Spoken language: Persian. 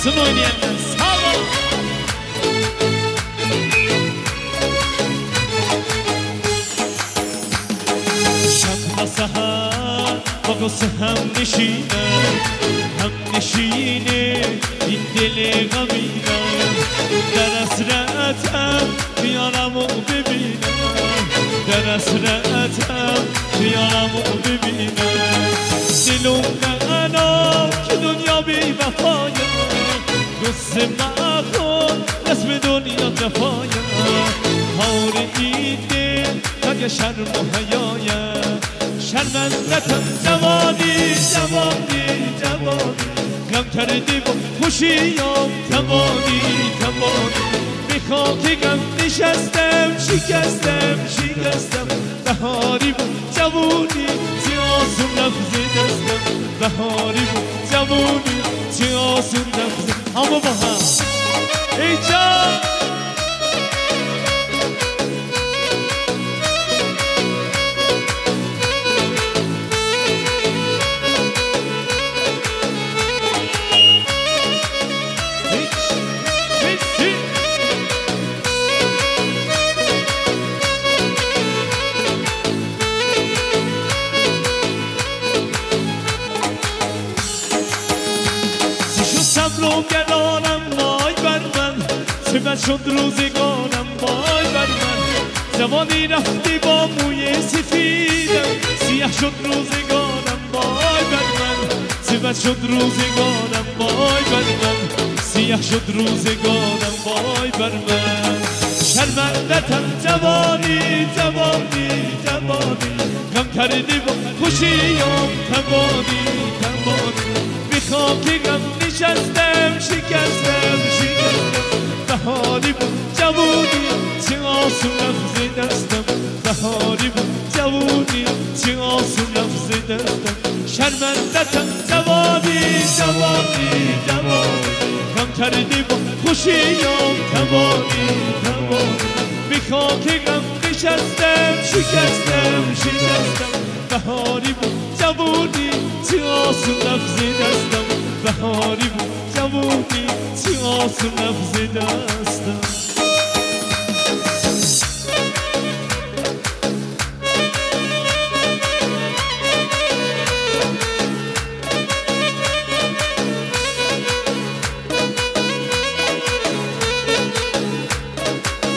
Gelsin oynayanlar. Sağ ol. Şakla sahar Babası hem nişine این دل غمینم در حسرتم خیالمو ببینم در حسرتم خیالمو ببینم دلم نگنا که دنیا بی وفایم قصه مکن رسم دنیا جفایم حال این دل مگه شرم و حیایم شرمندتم جوانی غم کردی با خوشیام تمانی به خاک غم نشستم شکستم بهاری بود جوونی چه آسون لفظ دستم بهاری بود جوونی چه آسون لفظ اما با هم ای جان شد روزگارم وای بر من جوانی رفتی با موی سفیدم سیاه شد روزگارم وای بر من سیاه شد روزگارم وای بر من سیاه شد روزگارم وای بر من شرمندتم جوانی غم کردی با خوشیام تمانی به خاک غم نشستم شکستم بهاری بود جوونی چه آسون لفظ دستم بهاری بود جوونی چه آسون لفظ دستم شرمندتم جوانی غم کردی با خوشیام تمانی به خاک غم نشستم شکستم بهاری بود جوونی چه آسون لفظ دستم بهاری بود جوونی چه آسون لفظ دستم